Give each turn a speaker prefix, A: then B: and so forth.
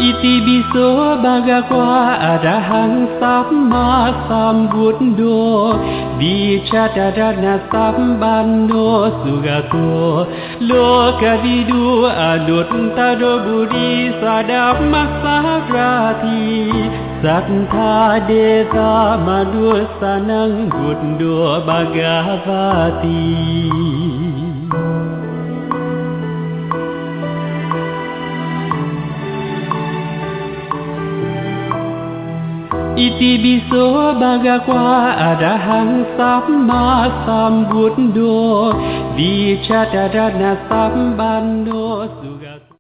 A: Itibiso bhagava arahang samma sambuddho Vichadadana sambandho sugato Lokavidu anuttaro buddhi sadammasarati Sattha desa manusanang buddho bhagavati Itibiso bhagava arahang samma sambuddho Vichadadana sambandho